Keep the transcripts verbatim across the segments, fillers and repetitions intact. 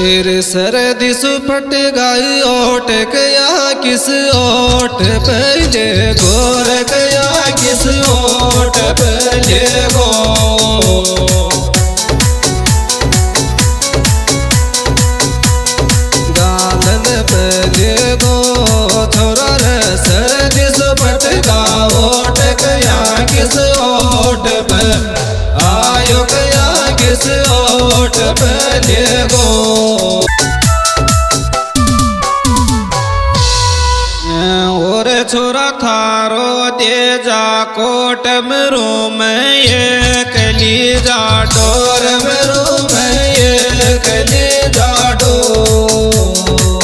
तेरे सरदी सुपट गाई ओट गया किस ओट पहले गोर गया किस ओट पहले गो गालन पहले गो थोड़ा रे सरदी सुपट गा ओट गया किस ओट पे आयो गया किस ओट पहले गो छोरा थारो दे जा कोट मरो में ये कली जा डोर मरो में ये कली जा डोर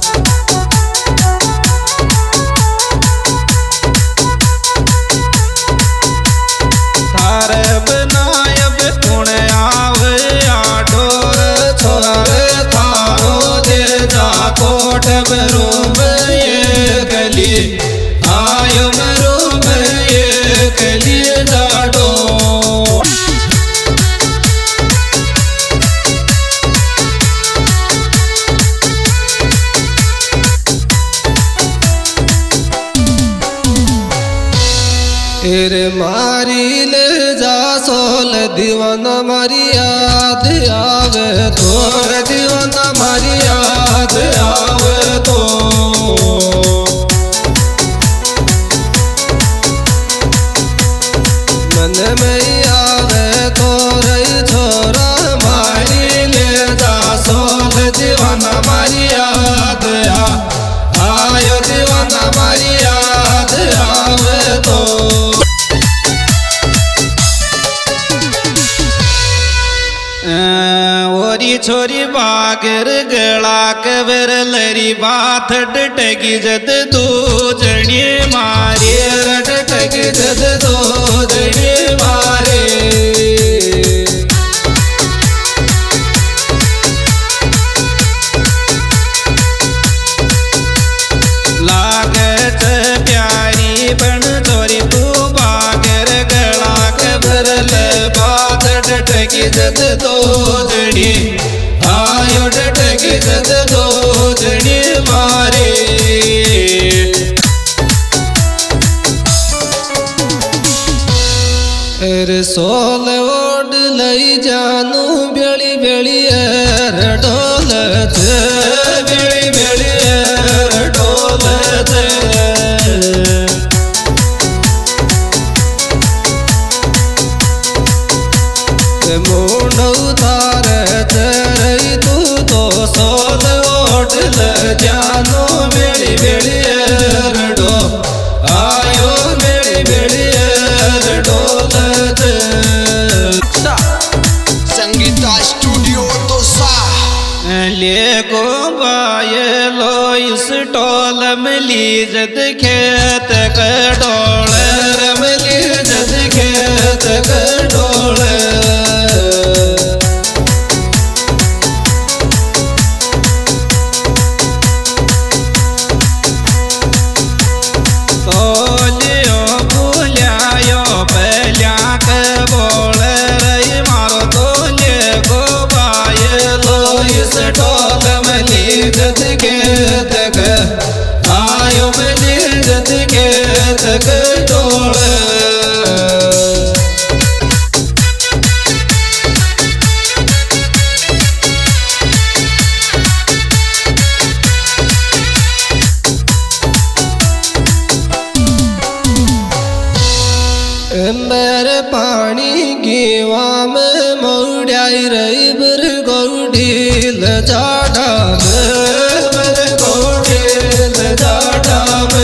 थारे बनायब कुण आवे या डोर छोरा थारो दे जा कोट मरो में ये कली आयो मरो में ये कली जाडो तेरे मारी ले जा सोल दीवाना मारी याद आवे तोर दीवाना मारी याद आवे तो मन में आवे तो रही छोरा मारी ले जा सोल दीवाना मारी याद आयो दीवाना मारी याद आवे तो ओरी छोरी बागर गला कबर लरी बात डटकी जद दो जने मारे डटकी जद दो जने मारे लागत प्यारी बन छोरी तू बागर गला कबर ल बात डटकी जद दो जने आयो डटकी जद दो जने मारे अरे सोल ओड लई जानू बेली बेली एर डोल बेली बेली एर डोल मुंड उतार रही तू तो सोल ओट ल जानो बेड़ी बेड़ी एर डो आयो बेड़ी बेड़ी एर डोल संगीता स्टूडियो तो सा ले को बाये लो इस टोल मिली जद खेत का डोल मिली जद खेत का डोल जद खेत आयो मिली जद खेत डोल मेरे पानी गीवा में मौड़ाई रही बर गौड़ी ल जाडा मेरे गौड़ी ल जाडा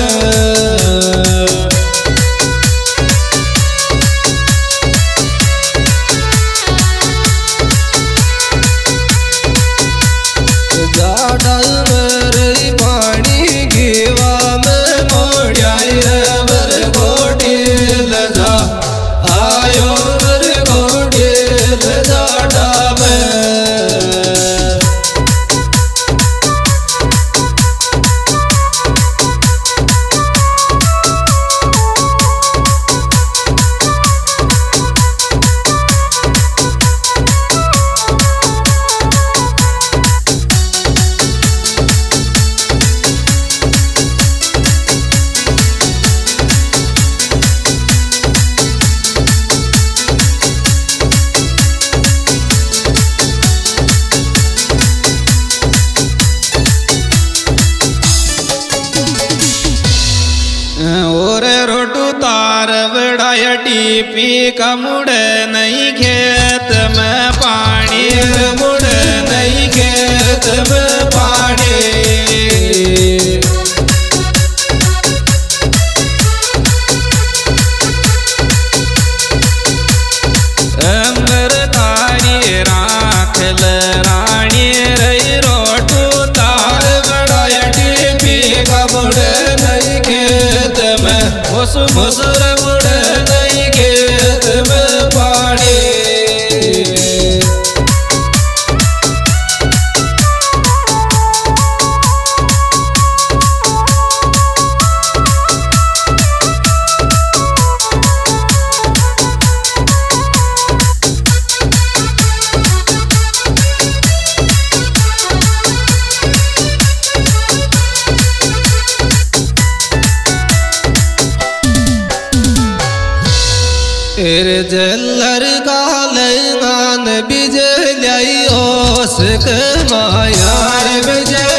जाडा मेरे पानी गीवा में मौड़ाई बर गौड़ी ल जा आयो बर गौड़ी ल जाडा में बड़ाया डीपी का मुड़ नहीं खेत में पानी मुड़ नहीं खेत में पानी अमृतारी राख रानी रही रोटू तार बड़ाया डीपी का मुड़ नहीं खेत में उस मुसर मुड़ नहीं खेत में पानी फिर जल्लर गाल गान बिजलाई ओस मायार बिजल